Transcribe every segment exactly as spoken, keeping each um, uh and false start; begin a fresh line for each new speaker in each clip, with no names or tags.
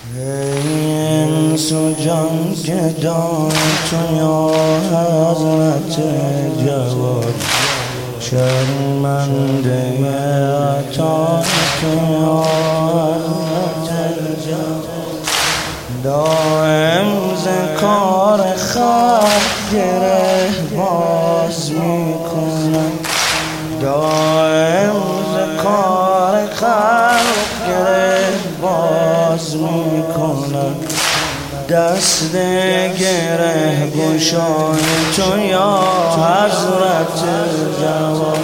انس و جان گدای تو یا حضرت جواد، شرمنده عطای تو یا حضرت جواد. دائم ز کار خلق گره باز میکنم، دائم ز کار خلق گره باز میکنم. دست گره گشای تو یا حضرت جواد،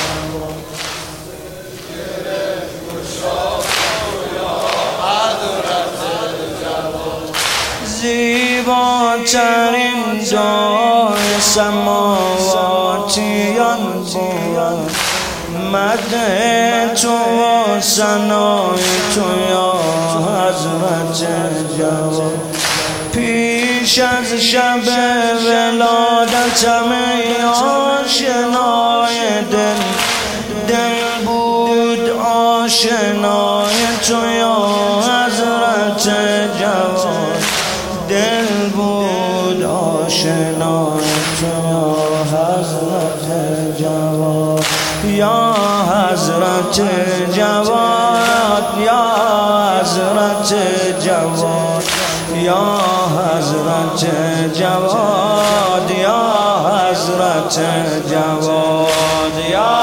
زیباترین جای سماواتیان بود مدح تو و ثنای تو یا حضرت جواد. پیش از شب ولادتم ای آشنای دل، دل بود آشنای تو یا حضرت جواد، دل بود آشنای تو یا حضرت جواد. یا حضرت جواد، یا حضرت جواد، یا حضرت جواد، یا حضرت جواد، یا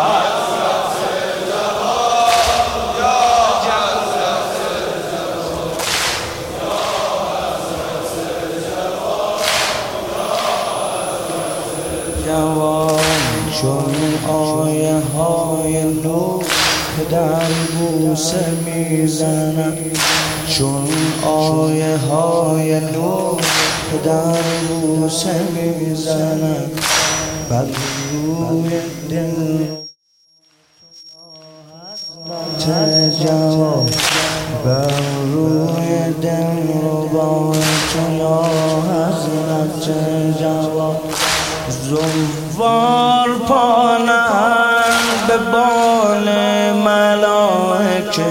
جواد. چون آیه های نور در بوسه میزنم، چون آیه های نور در بوسه میزنم، بر روی دل حضرت جواد، بر روی دل ربای تو یا حضرت جواد. زوار پانند به بال ملائکه،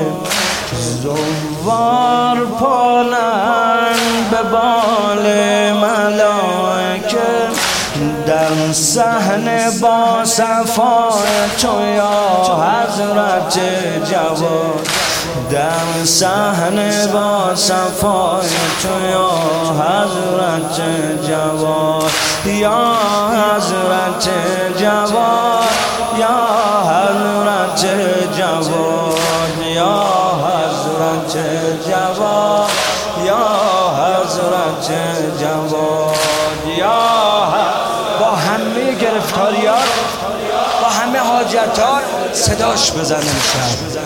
زوار پانند به بال ملائکه، در صحن با صفای تو یا حضرت جواد، در صحن با صفای تو یا حضرت جواد. یا حضرت جواد، یا حضرت جواد، یا حضرت جواد، یا حضرت جواد. یا با همه گرفتاریات، با همه حاجتات صداش بزنم شب.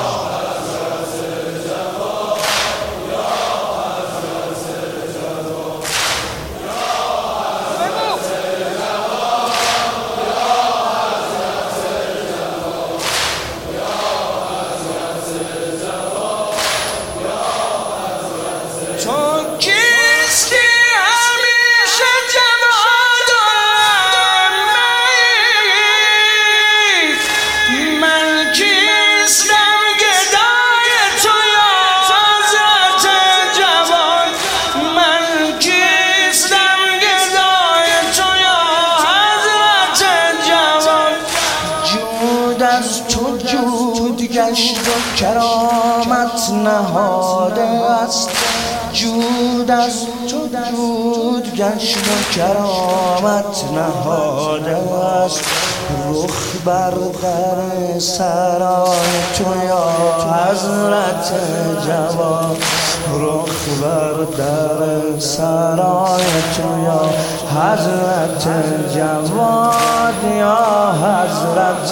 از تو جود گشت و کرامت نهاده است، جود از تو جود گشت و کرامت نهاده است. رخ بر در سرای تو یا حضرت جواد، رخ بر در سرای تو یا حضرت جواد، یا حضرت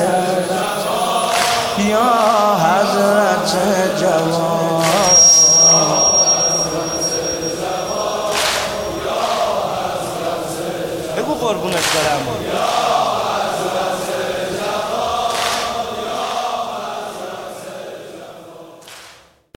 یا حضرت جواد. بگو قربونت برم.